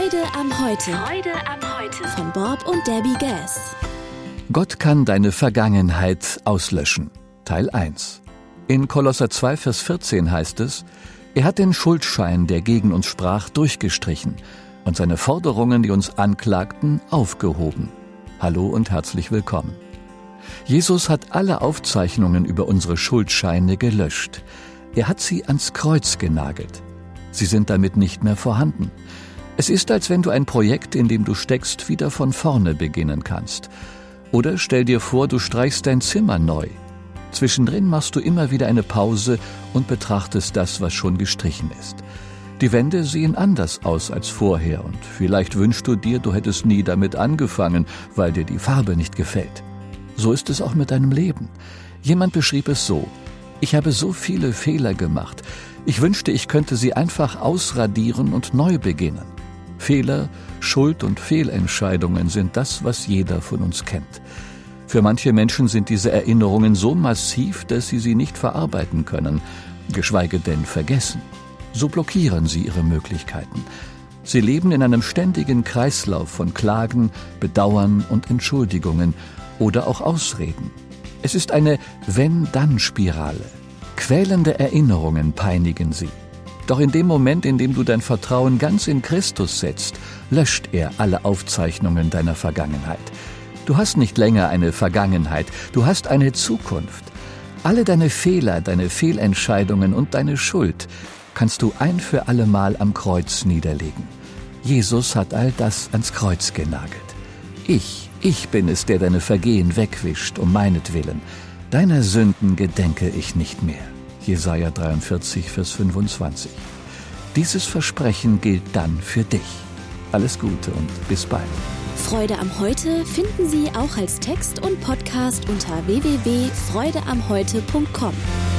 Freude am Heute. Freude am Heute. Von Bob und Debbie Gass. Gott kann deine Vergangenheit auslöschen. Teil 1. In Kolosser 2, Vers 14 heißt es: Er hat den Schuldschein, der gegen uns sprach, durchgestrichen und seine Forderungen, die uns anklagten, aufgehoben. Hallo und herzlich willkommen. Jesus hat alle Aufzeichnungen über unsere Schuldscheine gelöscht. Er hat sie ans Kreuz genagelt. Sie sind damit nicht mehr vorhanden. Es ist, als wenn du ein Projekt, in dem du steckst, wieder von vorne beginnen kannst. Oder stell dir vor, du streichst dein Zimmer neu. Zwischendrin machst du immer wieder eine Pause und betrachtest das, was schon gestrichen ist. Die Wände sehen anders aus als vorher und vielleicht wünschst du dir, du hättest nie damit angefangen, weil dir die Farbe nicht gefällt. So ist es auch mit deinem Leben. Jemand beschrieb es so: Ich habe so viele Fehler gemacht. Ich wünschte, ich könnte sie einfach ausradieren und neu beginnen. Fehler, Schuld und Fehlentscheidungen sind das, was jeder von uns kennt. Für manche Menschen sind diese Erinnerungen so massiv, dass sie nicht verarbeiten können, geschweige denn vergessen. So blockieren sie ihre Möglichkeiten. Sie leben in einem ständigen Kreislauf von Klagen, Bedauern und Entschuldigungen oder auch Ausreden. Es ist eine Wenn-Dann-Spirale. Quälende Erinnerungen peinigen sie. Doch in dem Moment, in dem du dein Vertrauen ganz in Christus setzt, löscht er alle Aufzeichnungen deiner Vergangenheit. Du hast nicht länger eine Vergangenheit, du hast eine Zukunft. Alle deine Fehler, deine Fehlentscheidungen und deine Schuld kannst du ein für alle Mal am Kreuz niederlegen. Jesus hat all das ans Kreuz genagelt. Ich bin es, der deine Vergehen wegwischt, um meinetwillen. Deiner Sünden gedenke ich nicht mehr. Jesaja 43, Vers 25. Dieses Versprechen gilt dann für dich. Alles Gute und bis bald. Freude am Heute finden Sie auch als Text und Podcast unter www.freudeamheute.com.